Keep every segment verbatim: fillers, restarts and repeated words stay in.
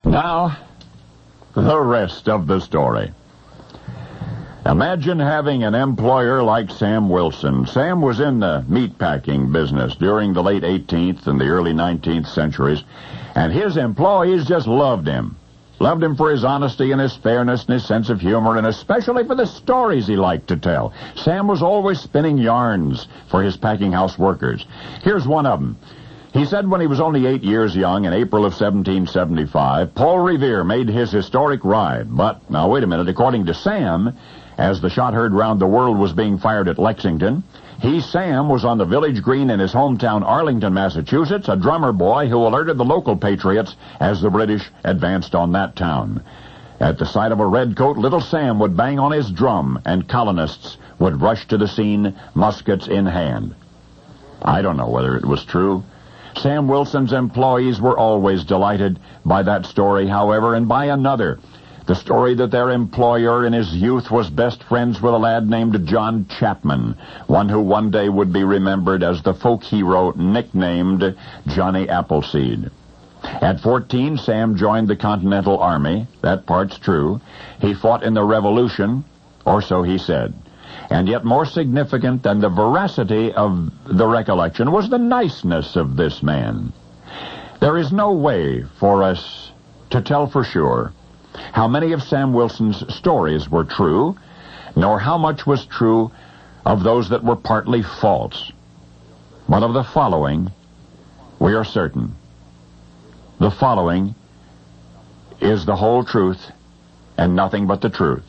Now, the rest of the story. Imagine having an employer like Sam Wilson. Sam was in the meatpacking business during the late eighteenth and the early nineteenth centuries, and his employees just loved him. Loved him for his honesty and his fairness and his sense of humor, and especially for the stories he liked to tell. Sam was always spinning yarns for his packing house workers. Here's one of them. He said when he was only eight years young, in April of seventeen seventy-five, Paul Revere made his historic ride. But, now wait a minute, according to Sam, as the shot heard round the world was being fired at Lexington, he, Sam, was on the village green in his hometown Arlington, Massachusetts, a drummer boy who alerted the local patriots as the British advanced on that town. At the sight of a redcoat, little Sam would bang on his drum, and colonists would rush to the scene, muskets in hand. I don't know whether it was true. Sam Wilson's employees were always delighted by that story, however, and by another. The story that their employer in his youth was best friends with a lad named John Chapman, one who one day would be remembered as the folk hero nicknamed Johnny Appleseed. At fourteen, Sam joined the Continental Army. That part's true. He fought in the Revolution, or so he said. And yet more significant than the veracity of the recollection was the niceness of this man. There is no way for us to tell for sure how many of Sam Wilson's stories were true, nor how much was true of those that were partly false. But of the following, we are certain. The following is the whole truth and nothing but the truth.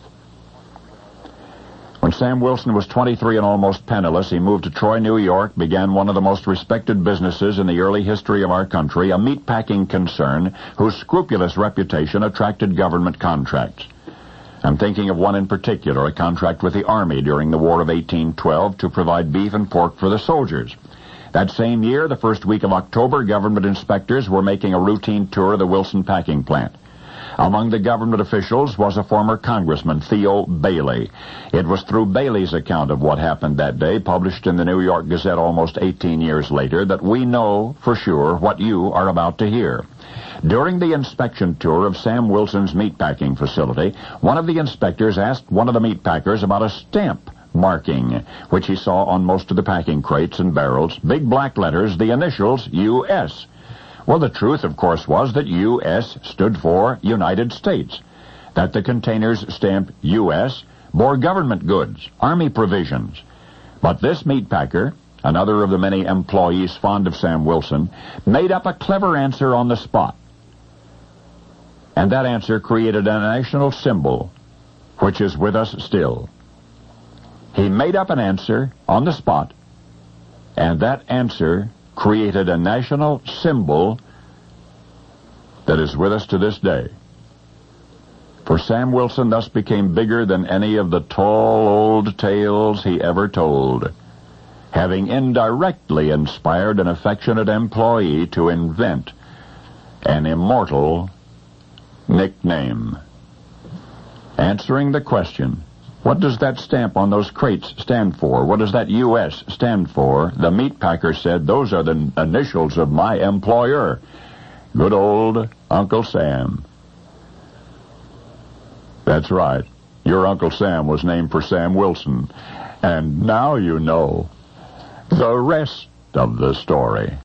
When Sam Wilson was twenty-three and almost penniless, he moved to Troy, New York, began one of the most respected businesses in the early history of our country, a meatpacking concern whose scrupulous reputation attracted government contracts. I'm thinking of one in particular, a contract with the Army during the War of eighteen twelve to provide beef and pork for the soldiers. That same year, the first week of October, government inspectors were making a routine tour of the Wilson packing plant. Among the government officials was a former congressman, Theo Bailey. It was through Bailey's account of what happened that day, published in the New York Gazette almost eighteen years later, that we know for sure what you are about to hear. During the inspection tour of Sam Wilson's meatpacking facility, one of the inspectors asked one of the meatpackers about a stamp marking, which he saw on most of the packing crates and barrels, big black letters, the initials U S Well, the truth, of course, was that U S stood for United States, that the containers stamped U S bore government goods, Army provisions. But this meatpacker, another of the many employees fond of Sam Wilson, made up a clever answer on the spot. And that answer created a national symbol, which is with us still. He made up an answer on the spot, and that answer created a national symbol that is with us to this day. For Sam Wilson thus became bigger than any of the tall old tales he ever told, having indirectly inspired an affectionate employee to invent an immortal nickname. Answering the question, what does that stamp on those crates stand for? What does that U S stand for? The meatpacker said, those are the initials of my employer. Good old Uncle Sam. That's right. Your Uncle Sam was named for Sam Wilson. And now you know the rest of the story.